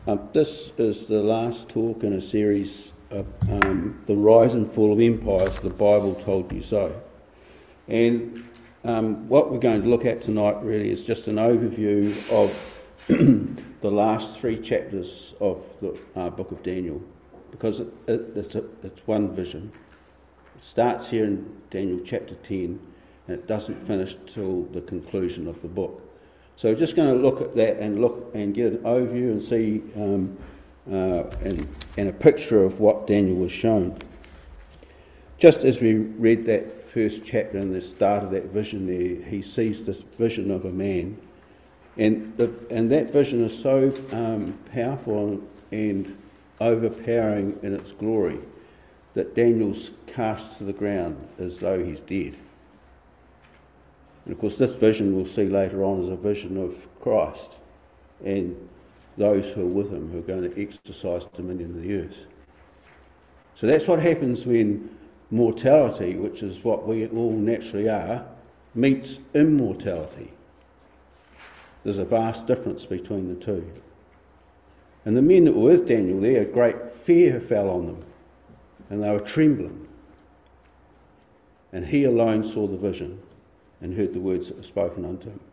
This is the last talk in a series of The Rise and Fall of Empires, the Bible Told You So. And what we're going to look at tonight really is just an overview of the last three chapters of the book of Daniel, because it's one vision. It starts here in Daniel chapter 10 and it doesn't finish till the conclusion of the book. So we're just going to look at that and get an overview and see and a picture of what Daniel was shown. Just as we read that first chapter and the start of that vision there, he sees this vision of a man. And that vision is so powerful and overpowering in its glory that Daniel's cast to the ground as though he's dead. And of course this vision we'll see later on is a vision of Christ and those who are with him, who are going to exercise dominion of the earth. So that's what happens when mortality, which is what we all naturally are, meets immortality. There's a vast difference between the two. And the men that were with Daniel there, a great fear fell on them, and they were trembling. And he alone saw the vision and heard the words that were spoken unto him.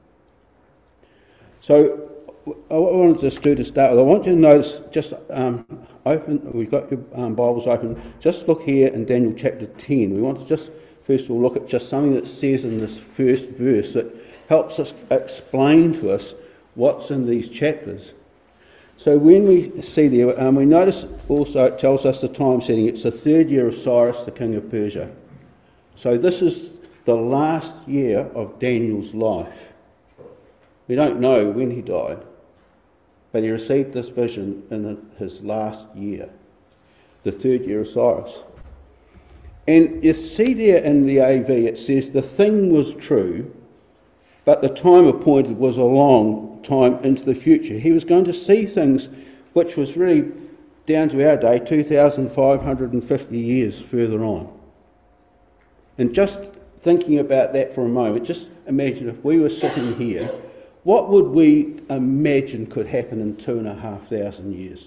So what I wanted to do to start with, I want you to notice, just open, we've got your Bibles open, just look here in Daniel chapter 10. We want to just first of all look at just something that says in this first verse that helps us explain to us what's in these chapters. So when we see there, we notice also it tells us the time setting. It's the third year of Cyrus, the king of Persia. So this is the last year of Daniel's life. We don't know when he died, but he received this vision in his last year, the third year of Cyrus. And you see there in the AV, it says the thing was true, but the time appointed was a long time into the future. He was going to see things which was really, down to our day, 2,550 years further on. And just thinking about that for a moment, just imagine if we were sitting here, what would we imagine could happen in 2,500 years?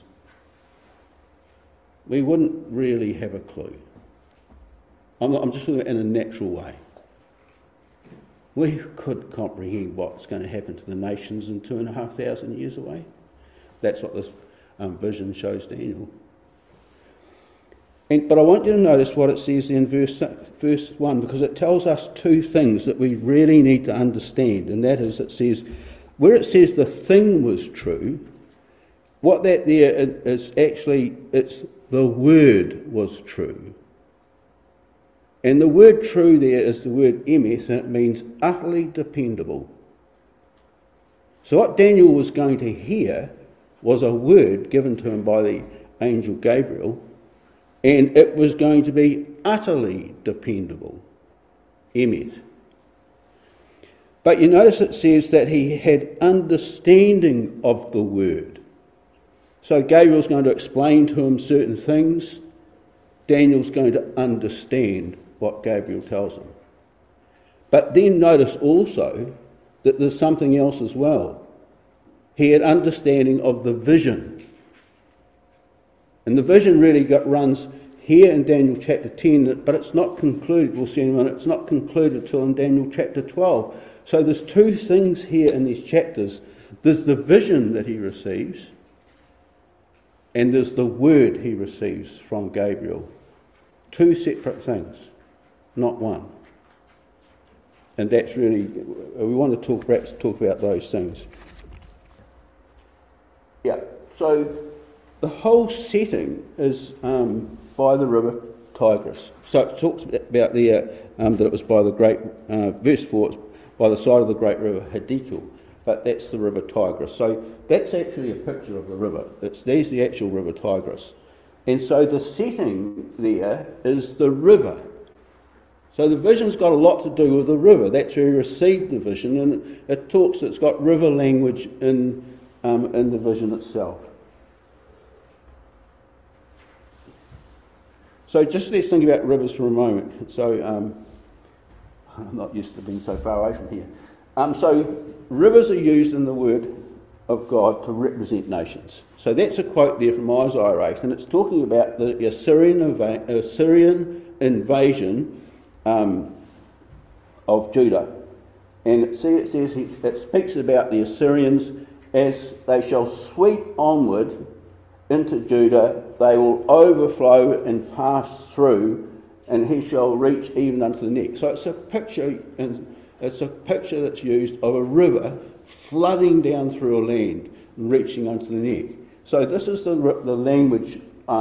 We wouldn't really have a clue. I'm just looking at it in a natural way. We could comprehend what's going to happen to the nations in 2,500 years away. That's what this vision shows Daniel. But I want you to notice what it says in verse 1, because it tells us two things that we really need to understand. And that is, it says, where it says the thing was true, what that there is actually, it's the word was true. And the word true there is the word emes, and it means utterly dependable. So what Daniel was going to hear was a word given to him by the angel Gabriel, and it was going to be utterly dependable. Emet. But you notice it says that he had understanding of the word. So Gabriel's going to explain to him certain things. Daniel's going to understand what Gabriel tells him. But then notice also that there's something else as well. He had understanding of the vision. And the vision really runs here in Daniel chapter 10, but it's not concluded, we'll see in a minute, it's not concluded till in Daniel chapter 12. So there's two things here in these chapters. There's the vision that he receives, and there's the word he receives from Gabriel. Two separate things, not one. And that's really, we want to talk about those things. Yeah, so the whole setting is by the river Tigris. So it talks about there that it was by the great, verse 4, it's by the side of the great river Hiddekel, but that's the river Tigris. So that's actually a picture of the river. There's the actual river Tigris. And so the setting there is the river. So the vision's got a lot to do with the river. That's where he received the vision, and it's got river language in the vision itself. So just let's think about rivers for a moment. So I'm not used to being so far away from here. So rivers are used in the word of God to represent nations. So that's a quote there from Isaiah 8, and it's talking about the Assyrian invasion of Judah. And it speaks about the Assyrians as they shall sweep onward into Judah, they will overflow and pass through, and he shall reach even unto the neck. So it's a picture, and it's a picture that's used of a river flooding down through a land and reaching unto the neck. So this is the language.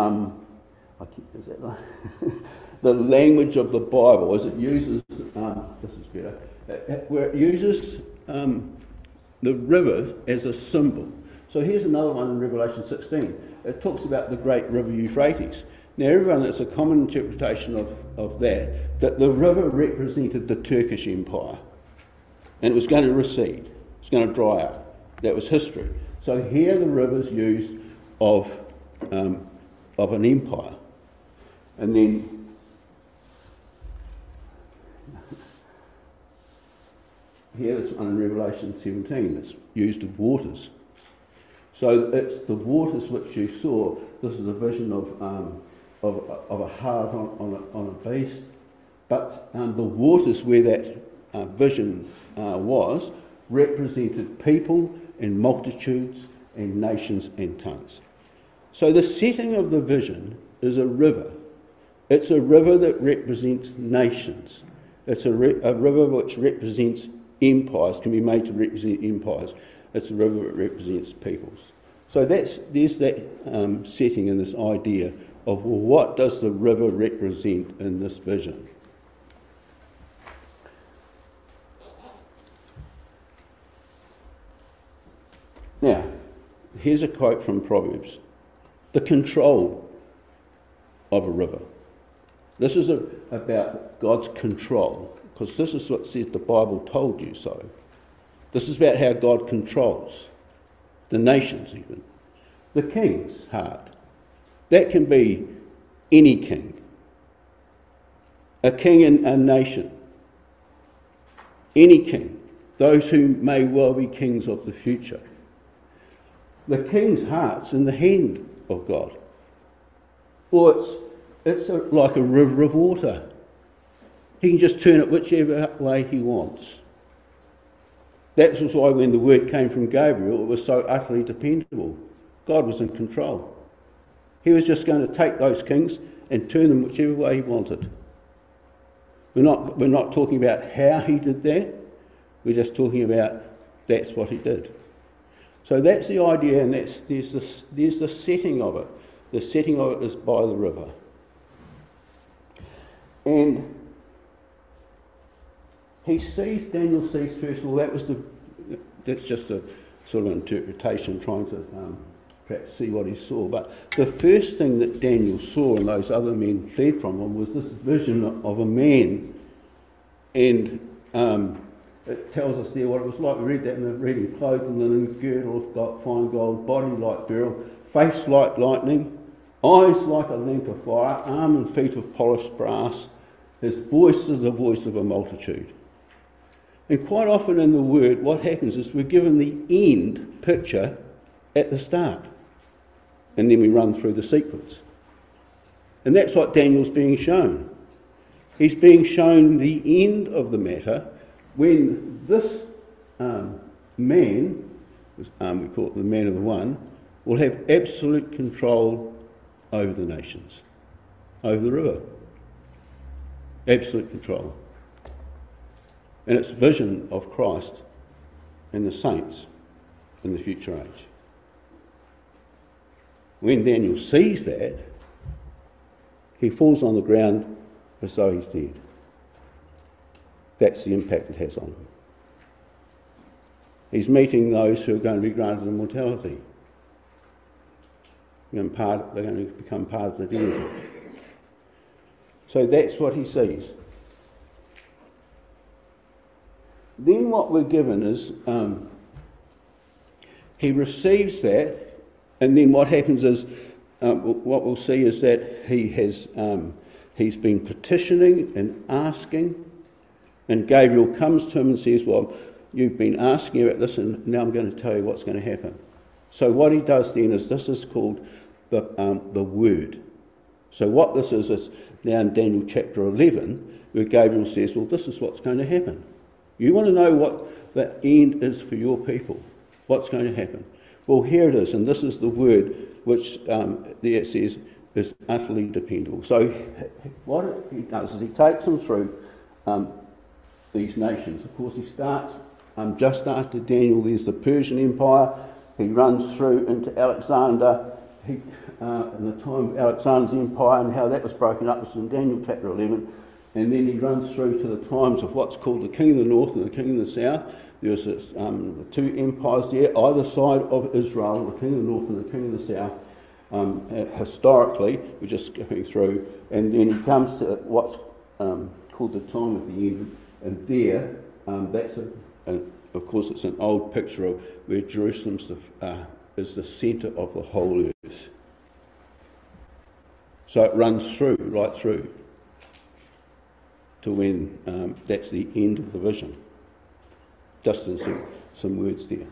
The language of the Bible, as it uses. This is better. Where it uses the river as a symbol. So here's another one in Revelation 16. It talks about the great river Euphrates. Now everyone, it's a common interpretation of that the river represented the Turkish Empire. And it was going to recede. It's going to dry up. That was history. So here the river's used of an empire. And then here there's one in Revelation 17 that's used of waters. So it's the waters which you saw. This is a vision of a heart on a beast. But the waters where that vision was represented people and multitudes and nations and tongues. So the setting of the vision is a river. It's a river that represents nations. It's a river which represents empires, can be made to represent empires. It's a river that represents peoples. So there's that setting and this idea of, well, what does the river represent in this vision? Now, here's a quote from Proverbs. The control of a river. This is about God's control, because this is what says the Bible told you so. This is about how God controls the nations even. The king's heart. That can be any king. A king in a nation. Any king. Those who may well be kings of the future. The king's heart's in the hand of God. Or it's like a river of water. He can just turn it whichever way he wants. That was why when the word came from Gabriel, it was so utterly dependable. God was in control. He was just going to take those kings and turn them whichever way he wanted. We're not talking about how he did that. We're just talking about that's what he did. So that's the idea, and there's the setting of it. The setting of it is by the river. And Daniel sees first of all, that's just a sort of interpretation, trying to perhaps see what he saw. But the first thing that Daniel saw and those other men fled from him was this vision of a man. And it tells us there what it was like. We read that in the reading. Clothed in linen, girdle of fine gold, body like beryl, face like lightning, eyes like a lamp of fire, arm and feet of polished brass. His voice is the voice of a multitude. And quite often in the Word, what happens is we're given the end picture at the start. And then we run through the sequence. And that's what Daniel's being shown. He's being shown the end of the matter when this man, we call it the man of the one, will have absolute control over the nations, over the river. Absolute control. And it's vision of Christ and the saints in the future age. When Daniel sees that, he falls on the ground as though he's dead. That's the impact it has on him. He's meeting those who are going to be granted immortality. They're going to become part of the deity. So that's what he sees. Then what we're given is he receives that, and then what happens is what we'll see is that he's been petitioning and asking, and Gabriel comes to him and says, well, you've been asking about this, and now I'm going to tell you what's going to happen. So what he does then is, this is called the Word. So what this is now in Daniel chapter 11, where Gabriel says, well, this is what's going to happen. You want to know what the end is for your people, what's going to happen. Well, here it is, and this is the Word which there it says is utterly dependable. So what he does is he takes them through these nations. Of course, he starts just after Daniel. There's the Persian Empire. He runs through into Alexander, in the time of Alexander's empire, and how that was broken up was in Daniel chapter 11. And then he runs through to the times of what's called the King of the North and the King of the South. There's the two empires there, either side of Israel, the King of the North and the King of the South. Historically, we're just skipping through, and then he comes to what's called the time of the end, and there, of course, it's an old picture of where Jerusalem is the centre of the whole earth. So it runs through, right through, to when that's the end of the vision. Just in some words there.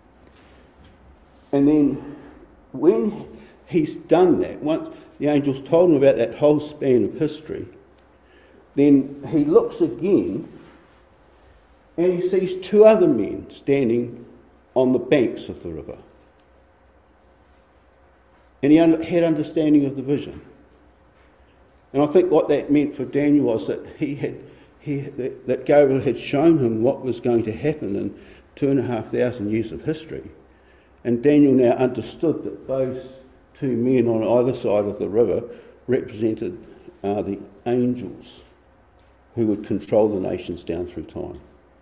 And then when he's done that, once the angels told him about that whole span of history, then he looks again and he sees two other men standing on the banks of the river. And he had understanding of the vision. And I think what that meant for Daniel was that that Gabriel had shown him what was going to happen in 2,500 years of history. And Daniel now understood that those two men on either side of the river represented the angels who would control the nations down through time.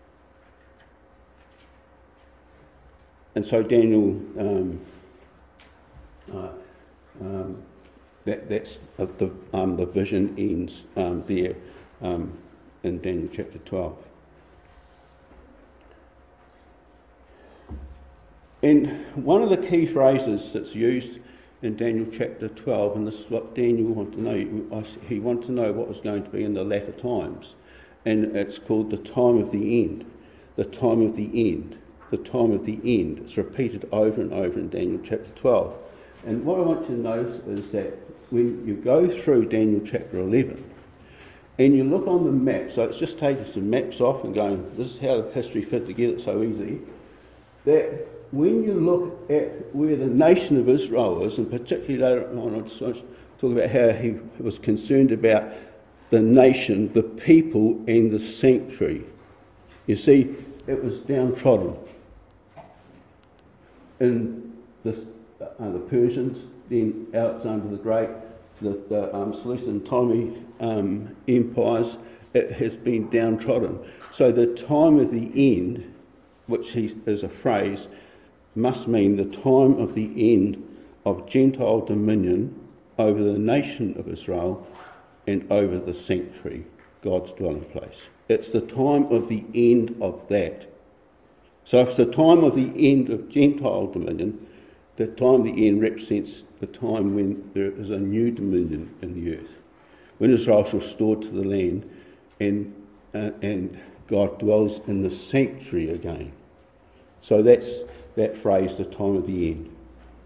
And so Daniel, that's the vision ends there in Daniel chapter 12. And one of the key phrases that's used in Daniel chapter 12, and this is what Daniel wanted to know, he wanted to know what was going to be in the latter times, and it's called the time of the end, the time of the end, the time of the end. It's repeated over and over in Daniel chapter 12. And what I want you to notice is that when you go through Daniel chapter 11, and you look on the map, so it's just taking some maps off and going, this is how the history fit together so easy, that when you look at where the nation of Israel is, and particularly later on, I just want to talk about how he was concerned about the nation, the people, and the sanctuary. You see, it was downtrodden. In the Persians, then Alexander the Great, the Seleucid and Ptolemy empires, it has been downtrodden. So the time of the end, which is a phrase, must mean the time of the end of Gentile dominion over the nation of Israel and over the sanctuary, God's dwelling place. It's the time of the end of that. So if it's the time of the end of Gentile dominion, the time of the end represents the time when there is a new dominion in the earth, when Israel is restored to the land and God dwells in the sanctuary again. So that's that phrase, the time of the end.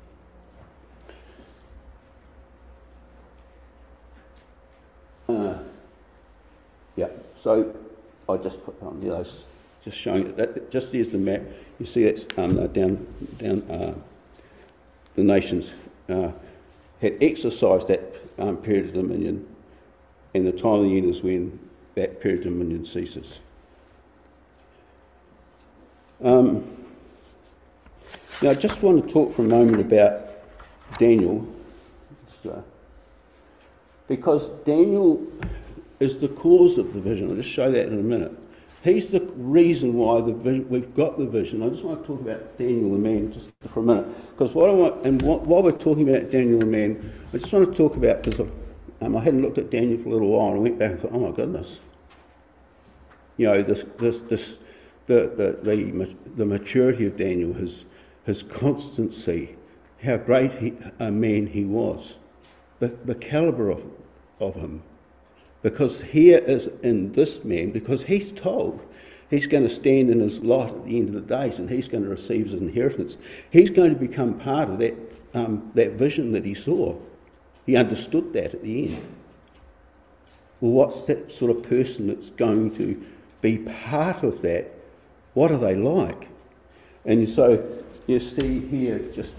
Yeah, so I just put on those, just showing that. Just here's the map. You see it's down. The nations had exercised that period of dominion, and the time of the end is when that period of dominion ceases. Now, I just want to talk for a moment about Daniel, because Daniel is the cause of the vision. I'll just show that in a minute. He's the reason why we've got the vision. I just want to talk about Daniel the man just for a minute, because while we're talking about Daniel the man, I just want to talk about, because I hadn't looked at Daniel for a little while, and I went back and thought, oh my goodness, you know, the maturity of Daniel, his constancy, how great a man he was, the calibre of him. Because here is in this man, because he's told, He's going to stand in his light at the end of the days, and he's going to receive his inheritance. He's going to become part of that vision that he saw. He understood that at the end. Well, what's that sort of person that's going to be part of that? What are they like? And so you see here, just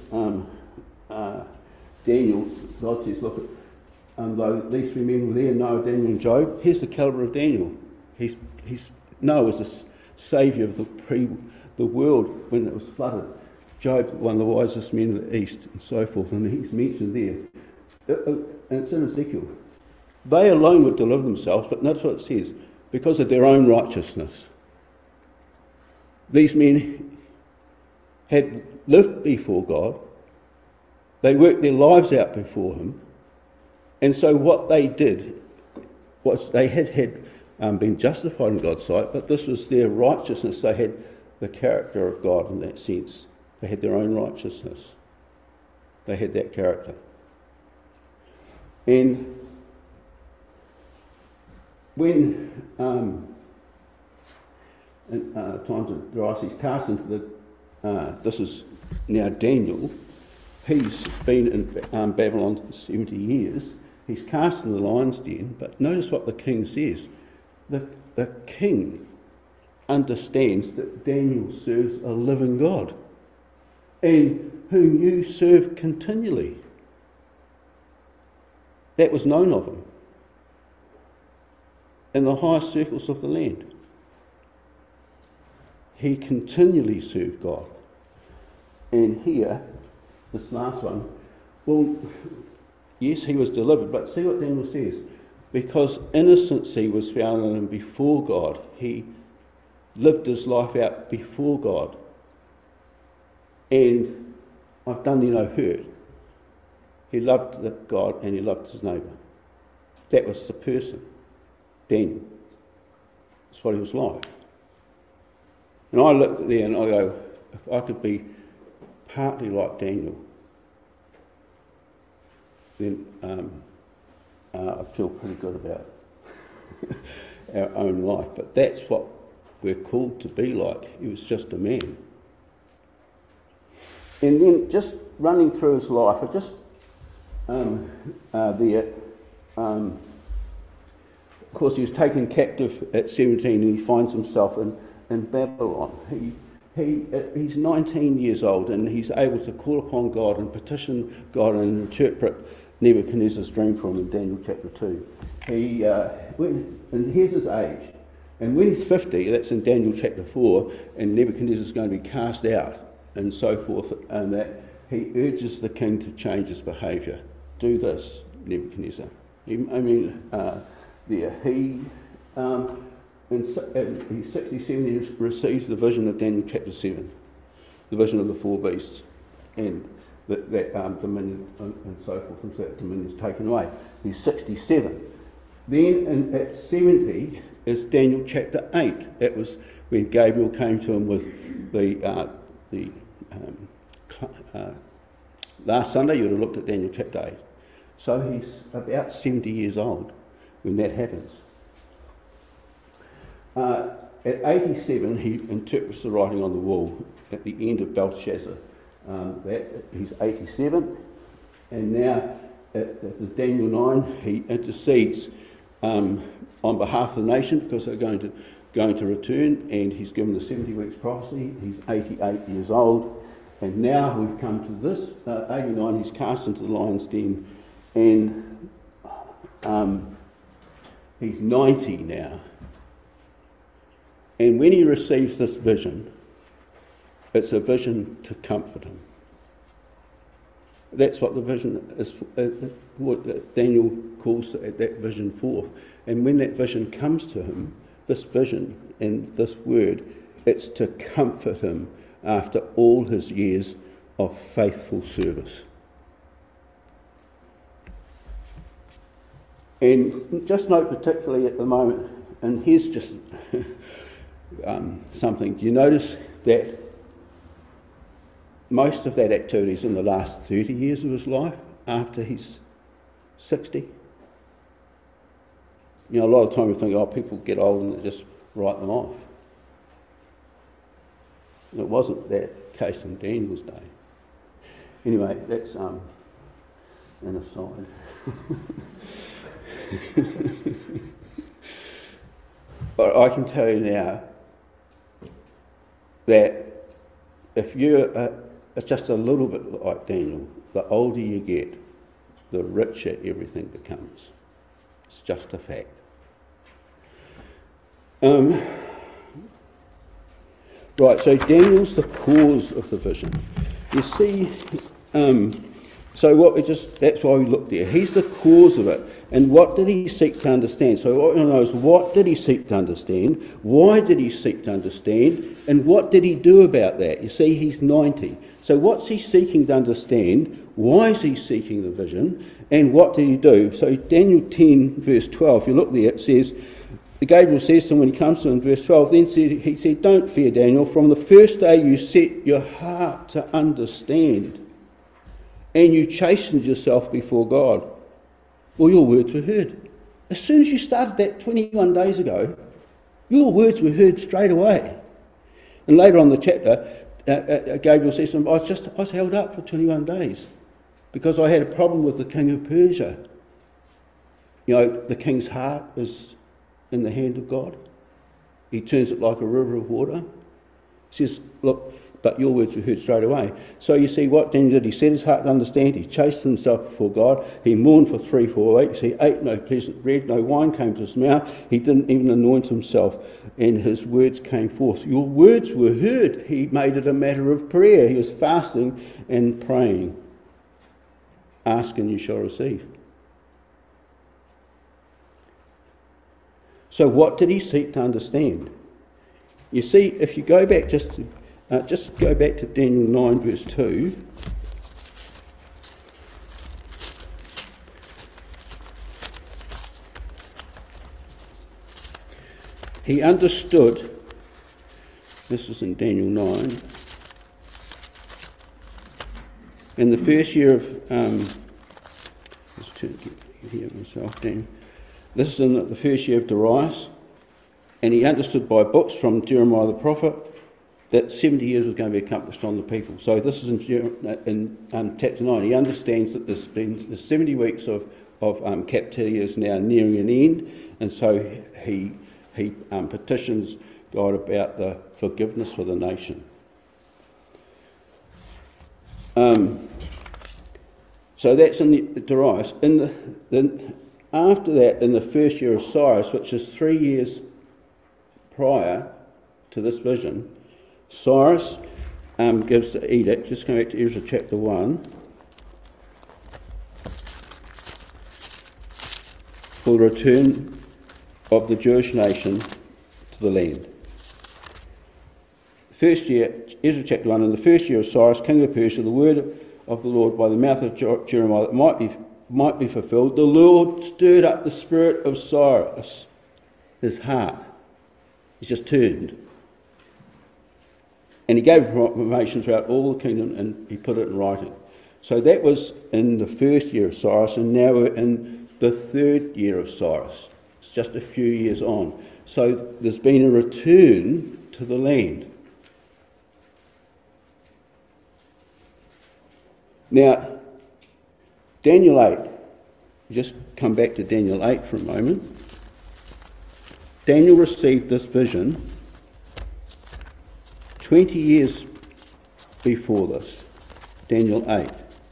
Daniel, God says, look, though these three men were there, Noah, Daniel and Job, here's the calibre of Daniel. Noah was a saviour of the world when it was flooded. Job, one of the wisest men of the East, and so forth, and he's mentioned there. And it's in Ezekiel. They alone would deliver themselves, but notice what it says, because of their own righteousness. These men had lived before God, they worked their lives out before him, and so what they did was they had been justified in God's sight, but this was their righteousness. They had the character of God in that sense. They had their own righteousness. They had that character. And when times of Darius, he's cast into this is now Daniel, he's been in Babylon 70 years, he's cast in the lion's den, but notice what the king says. The king understands that Daniel serves a living God, and whom you serve continually. That was known of him in the highest circles of the land. He continually served God. And here, this last one, well, yes, he was delivered, but see what Daniel says. Because innocency was found in him before God, he lived his life out before God. And I've done you no hurt. He loved God and he loved his neighbour. That was the person, Daniel. That's what he was like. And I look there and I go, if I could be partly like Daniel, then I feel pretty good about our own life. But that's what we're called to be like. He was just a man. And then just running through his life, I just of course he was taken captive at 17 and he finds himself in Babylon. He's 19 years old and he's able to call upon God and petition God and interpret Nebuchadnezzar's dream for him in Daniel chapter 2. And here's his age. And when he's 50, that's in Daniel chapter 4, and Nebuchadnezzar's going to be cast out and so forth, and that he urges the king to change his behaviour. Do this, Nebuchadnezzar. He's 67, he receives the vision of Daniel chapter 7, the vision of the four beasts, and that dominion and so forth, and so that dominion is taken away. He's 67. Then at 70 is Daniel chapter 8. That was when Gabriel came to him with last Sunday you would have looked at Daniel chapter 8. So he's about 70 years old when that happens. At 87 he interprets the writing on the wall at the end of Belshazzar. He's 87, and now this is Daniel 9. He intercedes on behalf of the nation because they're going to return, and he's given the 70 weeks prophecy. He's 88 years old, and now we've come to this 89. He's cast into the lion's den, and he's 90 now. And when he receives this vision, it's a vision to comfort him. That's what the vision is, what Daniel calls that vision forth. And when that vision comes to him, this vision and this word, it's to comfort him after all his years of faithful service. And just note particularly at the moment, and here's just something. Do you notice that most of that activity is in the last 30 years of his life after he's 60? You know, a lot of time we think, oh, people get old and they just write them off. It wasn't that case in Daniel's day. Anyway, that's an aside. But I can tell you now that if you're just a little bit like Daniel, the older you get, the richer everything becomes. It's just a fact. Right, so Daniel's the cause of the vision. You see, that's why we looked there. He's the cause of it. And what did he seek to understand? So what we want to know is, what did he seek to understand? Why did he seek to understand? And what did he do about that? You see, he's 90. So what's he seeking to understand? Why is he seeking the vision? And what did he do? So Daniel 10, verse 12, if you look there, it says, Gabriel says to him when he comes to him in verse 12, he said, "Don't fear, Daniel, from the first day you set your heart to understand, and you chastened yourself before God. Well, your words were heard." As soon as you started that 21 days ago, your words were heard straight away. And later on in the chapter, Gabriel says to him, I was held up for 21 days because I had a problem with the king of Persia. You know, the king's heart is in the hand of God. He turns it like a river of water. He says, look, but your words were heard straight away. So you see what Daniel did. He set his heart to understand. He chastened himself before God. He mourned for 3-4 weeks. He ate no pleasant bread. No wine came to his mouth. He didn't even anoint himself. And his words came forth. Your words were heard. He made it a matter of prayer. He was fasting and praying. Ask and you shall receive. So what did he seek to understand? You see, if you go back just go back to Daniel 9 verse 2. He understood, this is in Daniel 9, in the first year of, let's turn here myself, Daniel. This is in the first year of Darius, and he understood by books from Jeremiah the prophet that 70 years was going to be accomplished on the people. So this is in chapter 9. He understands that the 70 weeks of captivity is now nearing an end, and so he petitions God about the forgiveness for the nation. So that's in the Darius. After that, in the first year of Cyrus, which is 3 years prior to this vision, Cyrus gives the edict. Just going back to Ezra chapter 1. For the return of the Jewish nation to the land. First year, Ezra chapter 1, in the first year of Cyrus, king of Persia, the word of the Lord by the mouth of Jeremiah that might be fulfilled, the Lord stirred up the spirit of Cyrus, his heart. He's just turned. And he gave proclamation throughout all the kingdom, and he put it in writing. So that was in the first year of Cyrus, and now we're in the third year of Cyrus. It's just a few years on. So there's been a return to the land. Now, Daniel 8, just come back to Daniel 8 for a moment. Daniel received this vision 20 years before this, Daniel 8.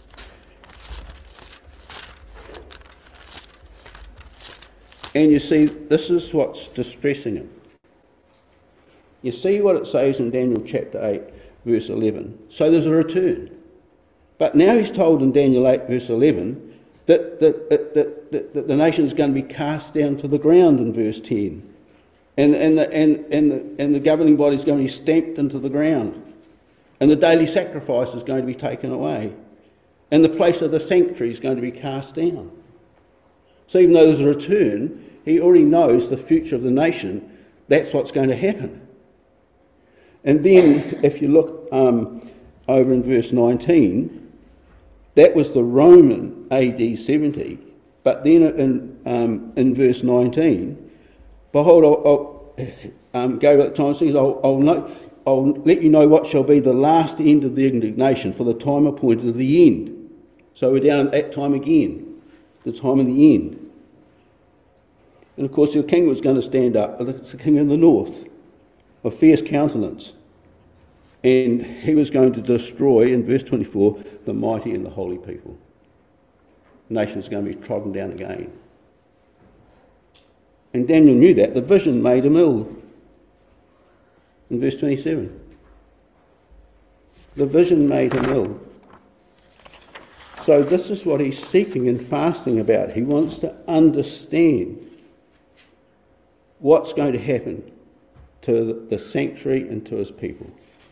And you see, this is what's distressing him. You see what it says in Daniel chapter 8, verse 11. So there's a return. But now he's told in Daniel 8, verse 11, that the nation is going to be cast down to the ground in verse 10. And the governing body is going to be stamped into the ground. And the daily sacrifice is going to be taken away. And the place of the sanctuary is going to be cast down. So even though there's a return, he already knows the future of the nation. That's what's going to happen. And then if you look over in verse 19, that was the Roman AD 70. But then in verse 19, behold, I'll go at the time and says, I'll know, I'll let you know what shall be the last end of the indignation, for the time appointed of the end. So we're down at that time again, the time of the end. And of course, your king was going to stand up, it's the king of the north, of fierce countenance. And he was going to destroy, in verse 24, the mighty and the holy people. The nation's going to be trodden down again. And Daniel knew that. The vision made him ill. In verse 27. The vision made him ill. So this is what he's seeking and fasting about. He wants to understand what's going to happen to the sanctuary and to his people.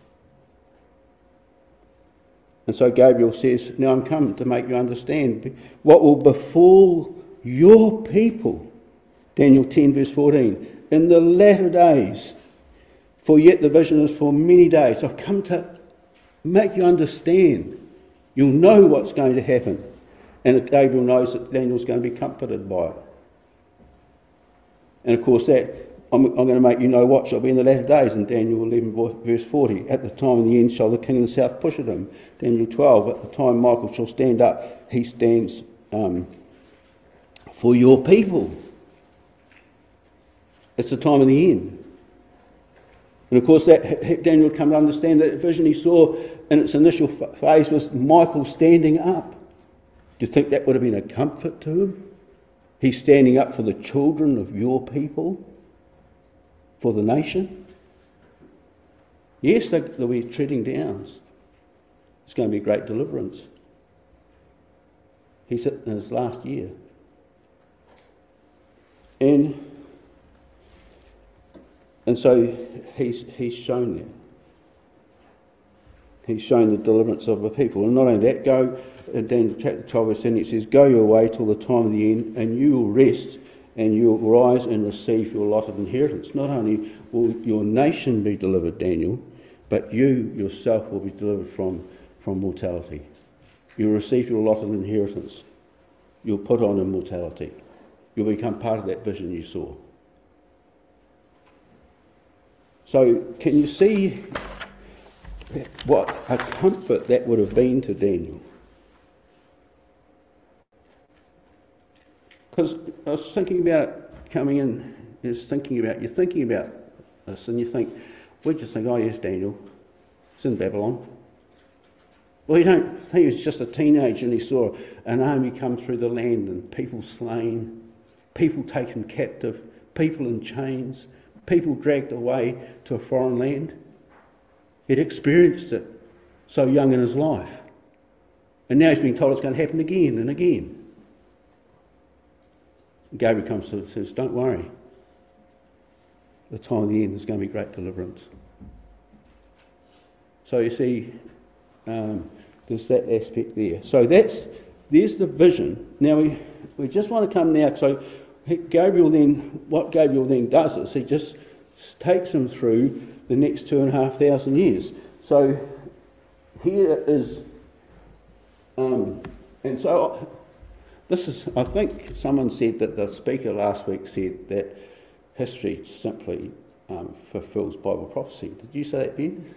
And so Gabriel says, now I'm come to make you understand what will befall your people. Daniel 10 verse 14. In the latter days, for yet the vision is for many days. I've come to make you understand. You'll know what's going to happen. And Gabriel knows that Daniel's going to be comforted by it. And of course that, I'm going to make you know what shall be in the latter days, in Daniel 11 verse 40. At the time of the end shall the king of the south push at him. Daniel 12, at the time Michael shall stand up, he stands for your people. It's the time of the end. And of course that Daniel would come to understand that vision he saw in its initial phase was Michael standing up. Do you think that would have been a comfort to him? He's standing up for the children of your people, for the nation. Yes, they'll be treading downs. It's going to be a great deliverance. He's in his last year. And so he's shown that. He's shown the deliverance of the people. And not only that, go, in Daniel chapter 12 verse 10, it says, go your way till the time of the end, and you will rest, and you will rise and receive your allotted inheritance. Not only will your nation be delivered, Daniel, but you yourself will be delivered from mortality. You'll receive your allotted inheritance. You'll put on immortality. You'll become part of that vision you saw. So can you see what a comfort that would have been to Daniel? Because I was thinking about it coming in, you're thinking about this, and you think, we just think, oh yes, Daniel, it's in Babylon. Well, you don't think he was just a teenager and he saw an army come through the land and people slain, people taken captive, people in chains, people dragged away to a foreign land. He'd experienced it so young in his life. And now he's being told it's going to happen again and again. Gabriel comes to him and says, don't worry. The time of the end, there's going to be great deliverance. So you see, there's that aspect there. So there's the vision. Now we just want to come now. So what Gabriel then does is he just takes him through the next 2,500 years. So here is, and so this is, I think someone said that the speaker last week said that history simply fulfills Bible prophecy. Did you say that, Ben?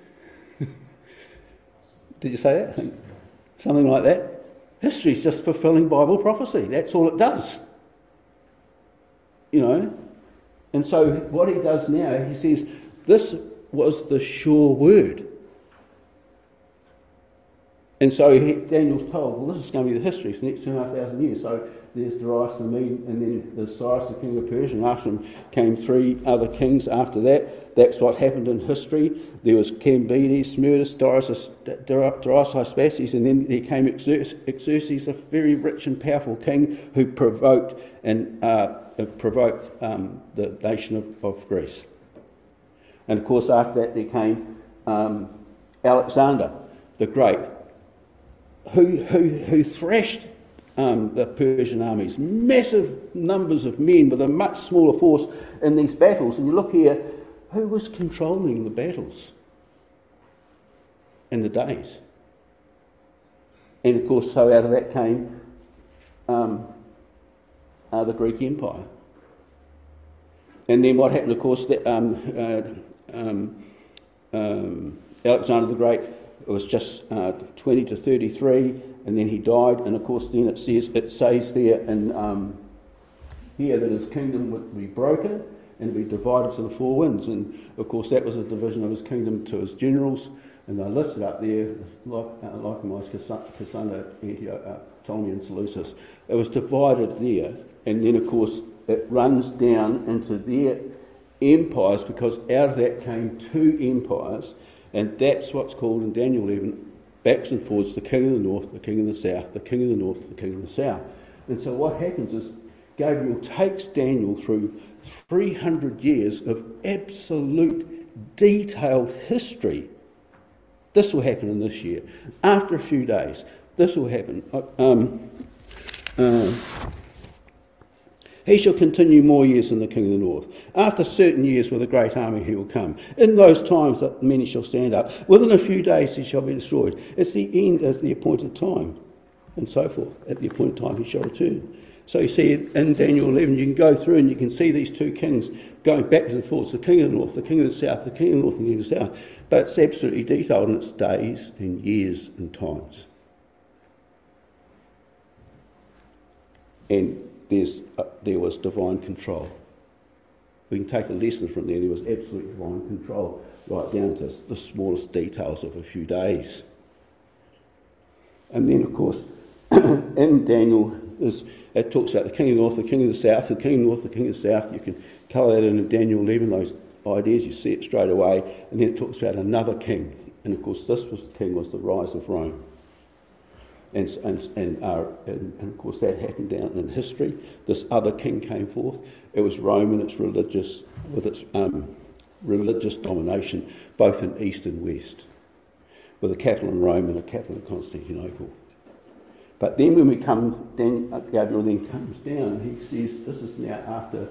Did you say that? I think something like that. History is just fulfilling Bible prophecy. That's all it does. You know? And so what he does now, he says, this was the sure word. And so Daniel's told, well, this is going to be the history for the next 2,500 years. So there's Darius the Mede, and then there's Cyrus the king of Persia, and after him came 3 other kings after that. That's what happened in history. There was Cambyses, Smerdis, Darius Hystaspes, and then there came Xerxes, a very rich and powerful king who provoked the nation of Greece. And of course after that there came Alexander the Great, who thrashed the Persian armies, massive numbers of men with a much smaller force in these battles. And you look here, who was controlling the battles in the days? And of course, so out of that came the Greek Empire. And then what happened, of course, Alexander the Great, it was just 20 to 33, and then he died. And of course, then it says there in here that his kingdom would be broken and be divided to the four winds. And of course, that was a division of his kingdom to his generals, and they're listed up there, Lycomos, Cassander, Ptolemy, and Seleucus. It was divided there, and then of course it runs down into their empires, because out of that came two empires, and that's what's called in Daniel 11, backs and forwards, the king of the north, the king of the south, the king of the north, the king of the south. And so what happens is Gabriel takes Daniel through 300 years of absolute detailed history. This will happen in this year. After a few days, this will happen. He shall continue more years than the king of the north. After certain years with a great army he will come. In those times that many shall stand up. Within a few days he shall be destroyed. It's the end of the appointed time, and so forth. At the appointed time he shall return. So you see in Daniel 11, you can go through and you can see these two kings going backwards and forwards. The king of the north, the king of the south, the king of the north and the king of the south. But it's absolutely detailed in its days and years and times. And there was divine control. We can take a lesson from there. There was absolute divine control, right down to the smallest details of a few days. And then, of course, in Daniel, it talks about the king of the north, the king of the south, the king of the north, the king of the south. You can colour that in Daniel 11, those ideas, you see it straight away. And then it talks about another king. And, of course, this was the king, was the rise of Rome. And of course that happened down in history. This other king came forth. It was Rome and its religious, with its religious domination, both in east and west, with a capital in Rome and a capital in Constantinople. But then when we come, then Gabriel then comes down, and he says, this is now after,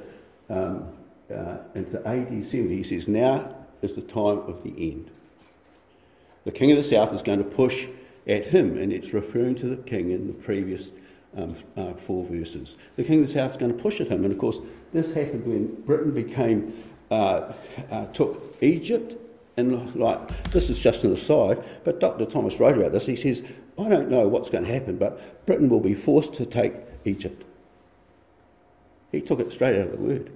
into AD 70, he says, now is the time of the end. The king of the south is going to push at him, and it's referring to the king in the previous 4 verses. The king of the south is going to push at him, and of course this happened when Britain took Egypt, and like, this is just an aside, but Dr. Thomas wrote about this. He says, I don't know what's going to happen, but Britain will be forced to take Egypt. He took it straight out of the word.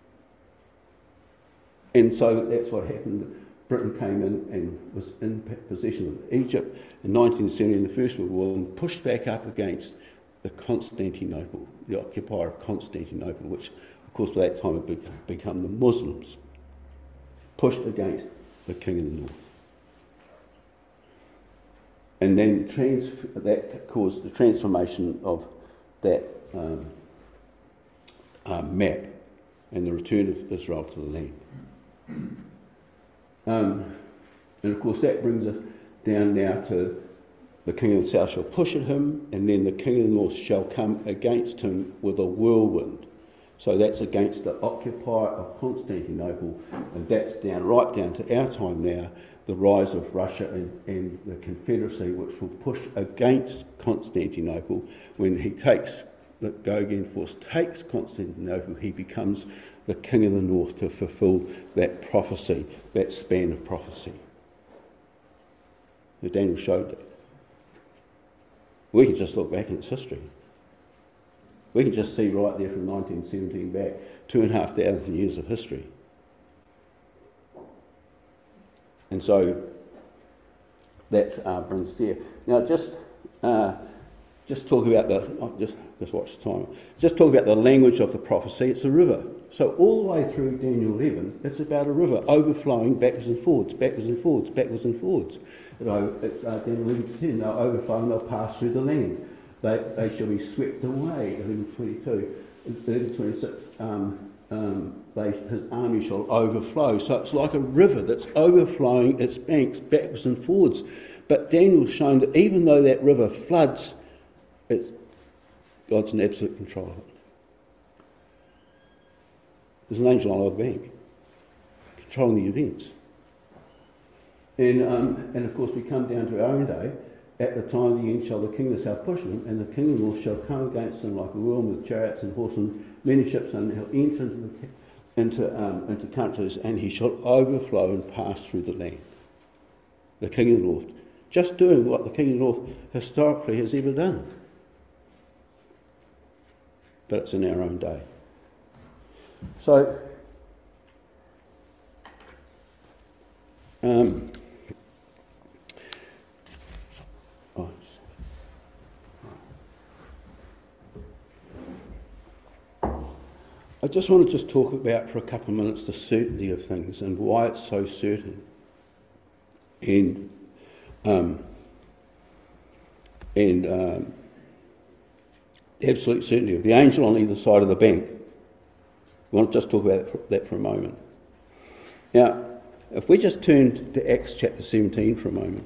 And so that's what happened. Britain came in and was in possession of Egypt in 1970 in the First World War, and pushed back up against the Constantinople, the occupier of Constantinople, which of course by that time had become the Muslims, pushed against the king of the north. And then that caused the transformation of that map and the return of Israel to the land. And of course that brings us down now to the king of the south shall push at him, and then the king of the north shall come against him with a whirlwind. So that's against the occupier of Constantinople, and that's right down to our time now, the rise of Russia and the Confederacy, which will push against Constantinople. When he takes, the Goguen force takes Constantinople, he becomes the king of the north to fulfill that prophecy, that span of prophecy. So Daniel showed that. We can just look back in its history. We can just see right there from 1917 back, 2,500 years of history. And so that brings there. Now just talk about just watch the time. Just talk about the language of the prophecy. It's a river. So all the way through Daniel 11, it's about a river overflowing backwards and forwards, backwards and forwards, backwards and forwards. It's Daniel 11:10. They'll overflow and they'll pass through the land. They shall be swept away. 11:22, 11:26. His army shall overflow. So it's like a river that's overflowing its banks backwards and forwards. But Daniel's shown that even though that river floods, God's in absolute control of it. There's an angel on the other bank, controlling the events. And of course we come down to our own day. At the time of the end shall the king of the south push him, and the king of the north shall come against him like a whirlwind with chariots and horsemen, many ships, and he'll enter into countries, and he shall overflow and pass through the land. the King of the North, just doing what the King of the North historically has ever done. But it's in our own day. So, I just want to talk about for a couple of minutes the certainty of things and why it's so certain. And the absolute certainty of the angel on either side of the bank. I want to just talk about that for a moment. Now, if we just turn to Acts chapter 17 for a moment.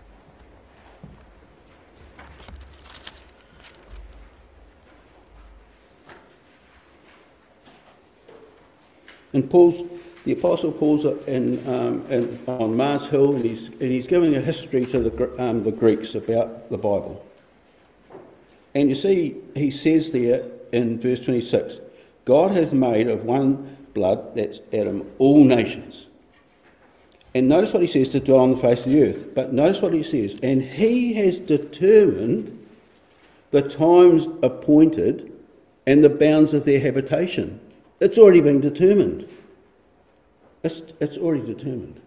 And the Apostle Paul's on Mars Hill, and he's giving a history to the Greeks about the Bible. And you see, he says there in verse 26, God has made of one blood, that's Adam, all nations. And notice what he says, to dwell on the face of the earth. But notice what he says, and he has determined the times appointed and the bounds of their habitation. It's already been determined. It's already determined.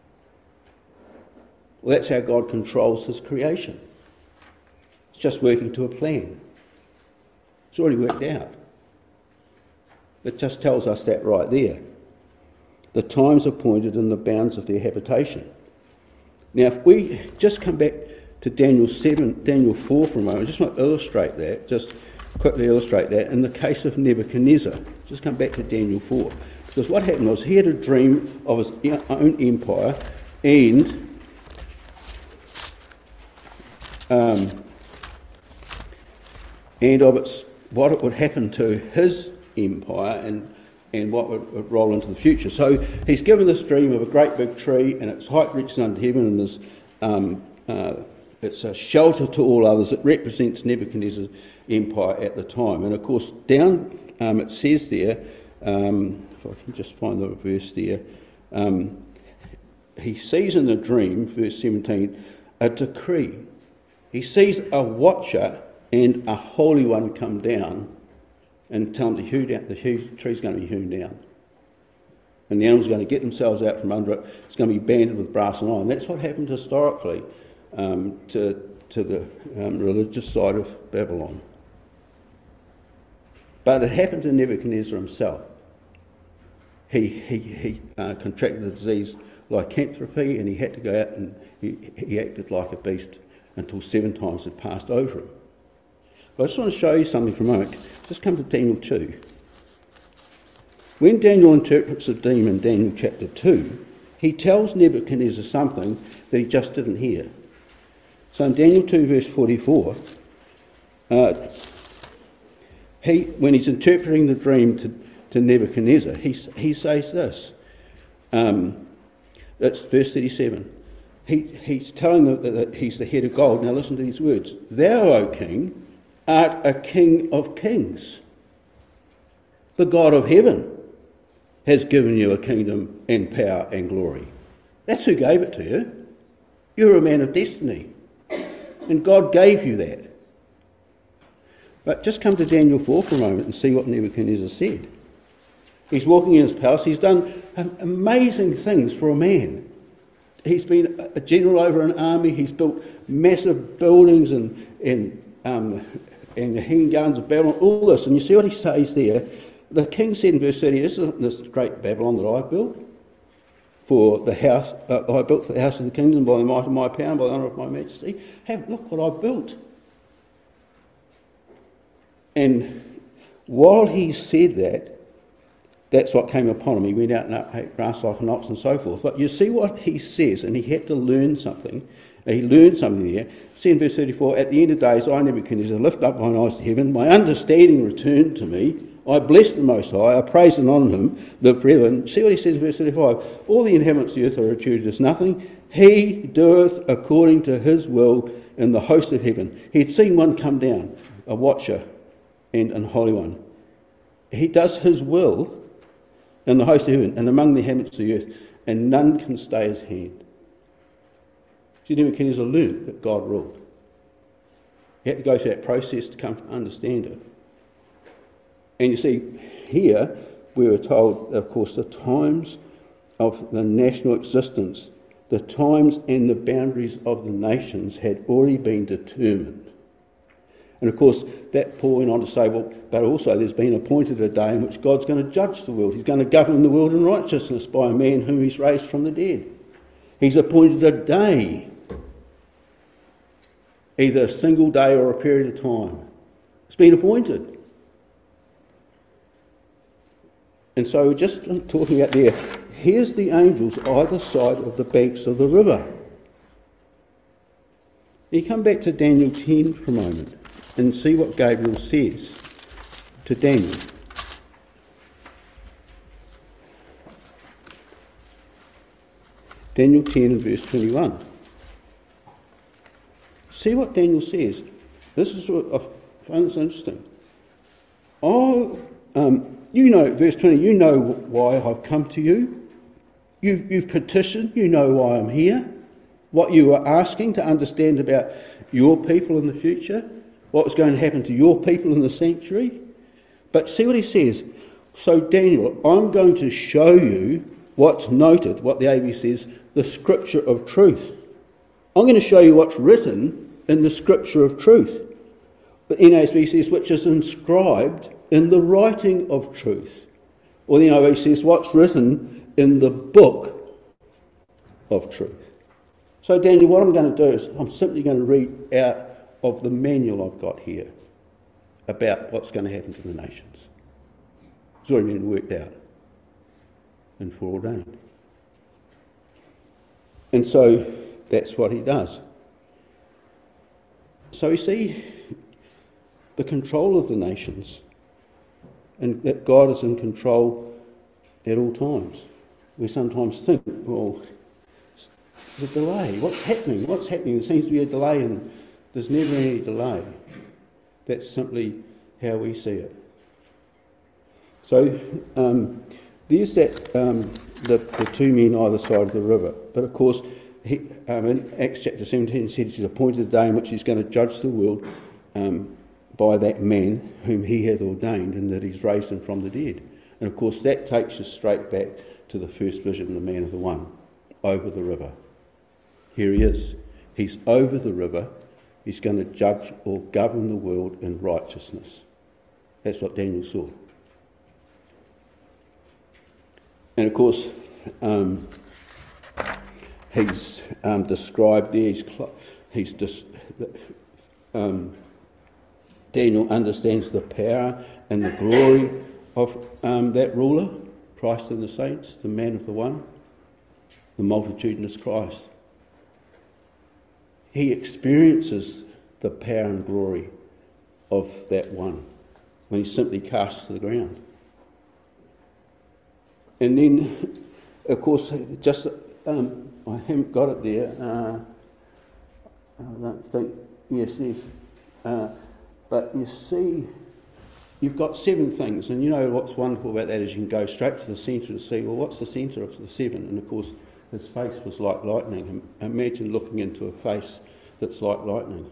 Well, that's how God controls his creation. It's just working to a plan. It's already worked out. It just tells us that right there. The times appointed and the bounds of their habitation. Now, if we just come back to Daniel 4 for a moment, I just want to illustrate that, just quickly illustrate that in the case of Nebuchadnezzar. Just come back to Daniel 4. Because what happened was he had a dream of his own empire and of what it would happen to his empire and what would roll into the future. So he's given this dream of a great big tree, and its height reaches unto heaven, and there's it's a shelter to all others. It represents Nebuchadnezzar's empire at the time. And of course, down it says there, if I can just find the verse there, he sees in the dream, verse 17, a decree. He sees a watcher and a holy one come down and tell him to hew down, the tree's going to be hewn down. And the animals are going to get themselves out from under it. It's going to be banded with brass and iron. That's what happened historically to the religious side of Babylon. But it happened to Nebuchadnezzar himself. He contracted the disease lycanthropy, and he had to go out and he acted like a beast until 7 times had passed over him. But I just want to show you something for a moment. Just come to Daniel 2. When Daniel interprets the dream in Daniel chapter 2, he tells Nebuchadnezzar something that he just didn't hear. So in Daniel 2 verse 44, when he's interpreting the dream to Nebuchadnezzar, he says this. That's verse 37. He's telling them that he's the head of gold. Now listen to these words. Thou, O king, art a king of kings. The God of heaven has given you a kingdom and power and glory. That's who gave it to you. You're a man of destiny. And God gave you that. But just come to Daniel 4 for a moment and see what Nebuchadnezzar said. He's walking in his palace. He's done amazing things for a man. He's been a general over an army. He's built massive buildings and the hanging gardens of Babylon, all this. And you see what he says there. The king said in verse 30, isn't this great Babylon that I built? For the house, I built for the house of the kingdom by the might of my power and by the honour of my majesty. Look what I built. And while he said that, that's what came upon him. He went out and ate grass like an ox and so forth. But you see what he says, and he had to learn something. He learned something there. See in verse 34, at the end of days, I, Nebuchadnezzar, lifted up mine eyes to heaven. My understanding returned to me. I blessed the Most High. I praised and honoured him forever. See what he says in verse 35. All the inhabitants of the earth are reputed as nothing. He doeth according to his will in the host of heaven. He had seen one come down, a watcher and an holy one. He does his will in the host of heaven and among the inhabitants of the earth, and none can stay his hand. See, Nebuchadnezzar learned that God ruled. He had to go through that process to come to understand it. And you see, here we were told, of course, the times of the national existence, the times and the boundaries of the nations had already been determined. And of course, that Paul went on to say, well, but also there's been appointed a day in which God's going to judge the world. He's going to govern the world in righteousness by a man whom he's raised from the dead. He's appointed a day, either a single day or a period of time. It's been appointed. And so we're just talking about there, here's the angels either side of the banks of the river. You come back to Daniel 10 for a moment and see what Gabriel says to Daniel. Daniel 10 and verse 21. See what Daniel says. This is what I find this interesting. You know, verse 20, you know why I've come to you. You've petitioned, you know why I'm here. What you are asking to understand about your people in the future, what's going to happen to your people in the sanctuary. But see what he says. So Daniel, I'm going to show you what's noted, what the AV says, the scripture of truth. I'm going to show you what's written in the scripture of truth. The NASB says, which is inscribed in the writing of truth. Or the NIV says, what's written in the book of truth. So Daniel, what I'm going to do is I'm simply going to read out of the manual I've got here about what's going to happen to the nations. It's already been worked out and foreordained. And so that's what he does. So you see the control of the nations, and that God is in control at all times. We sometimes think, well, there's a delay. What's happening? What's happening? There seems to be a delay, and there's never any delay. That's simply how we see it. So there's that the two men either side of the river. But of course, in Acts chapter 17 it says he's appointed a day in which he's going to judge the world by that man whom he hath ordained, and that he's raised him from the dead. And of course that takes us straight back to the first vision, the man of the one, over the river. Here he is. He's over the river. He's going to judge or govern the world in righteousness. That's what Daniel saw. And of course, he's described there, Daniel understands the power and the glory of that ruler, Christ and the saints, the man of the one, the multitudinous Christ. He experiences the power and glory of that one when he's simply cast to the ground. And then, of course, just I haven't got it there. I don't think. Yes. But you see, you've got 7 things, and you know what's wonderful about that is you can go straight to the centre and see, well, what's the centre of the 7? And of course, his face was like lightning. Imagine looking into a face that's like lightning.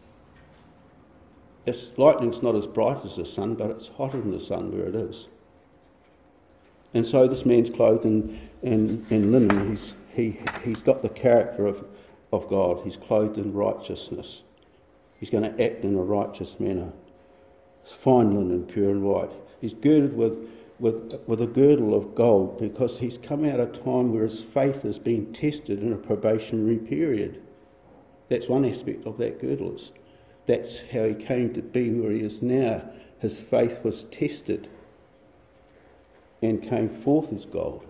Lightning's not as bright as the sun, but it's hotter than the sun where it is. And so this man's clothed in linen. He's got the character of God. He's clothed in righteousness. He's going to act in a righteous manner. It's fine linen, pure and white. He's girded with a girdle of gold, because he's come out of a time where his faith has been tested in a probationary period. That's one aspect of that girdle. That's how he came to be where he is now. His faith was tested and came forth as gold.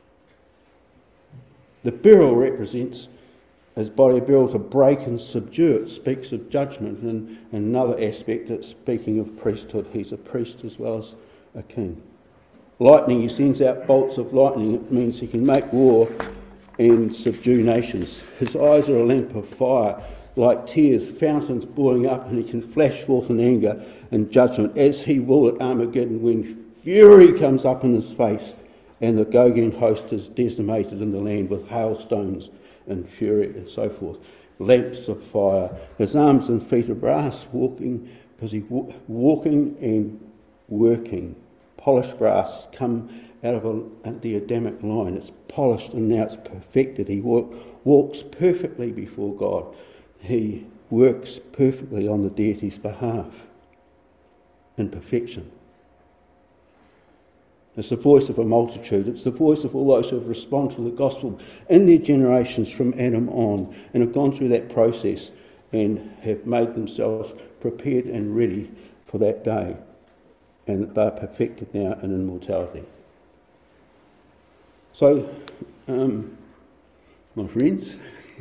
The beryl represents his body of beryl to break and subdue. It speaks of judgment, and another aspect, it's speaking of priesthood. He's a priest as well as a king. Lightning, he sends out bolts of lightning. It means he can make war and subdue nations. His eyes are a lamp of fire, like tears, fountains boiling up, and he can flash forth in anger and judgment, as he will at Armageddon, when fury comes up in his face and the Gogin host is decimated in the land with hailstones and fury and so forth. Lamps of fire, his arms and feet of brass, walking, because he's walking and working. Polished brass come out of the Adamic line. It's polished and now it's perfected. He walks perfectly before God. He works perfectly on the deity's behalf in perfection. It's the voice of a multitude. It's the voice of all those who have responded to the gospel in their generations from Adam on and have gone through that process and have made themselves prepared and ready for that day, and that they're perfected now in immortality. So, my friends,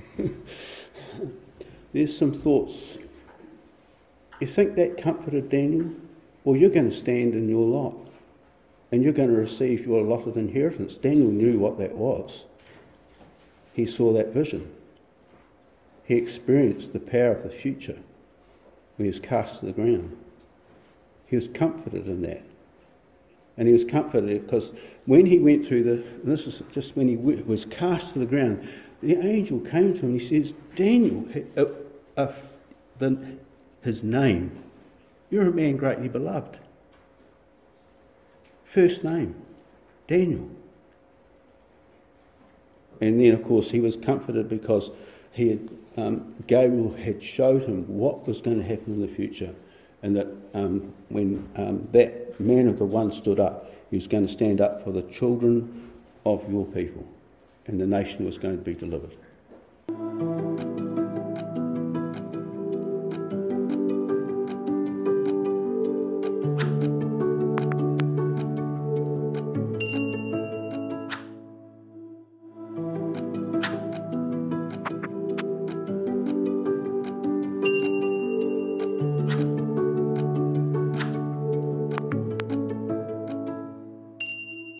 there's some thoughts. You think that comforted Daniel? Well, you're going to stand in your lot, and you're going to receive your allotted inheritance. Daniel knew what that was. He saw that vision. He experienced the power of the future when he was cast to the ground. He was comforted in that. And he was comforted because when he went through this is just when he was cast to the ground, the angel came to him and he says, Daniel, his name, you're a man greatly beloved. First name, Daniel. And then, of course, he was comforted because Gabriel had showed him what was going to happen in the future, and that when that man of the one stood up, he was going to stand up for the children of your people, and the nation was going to be delivered.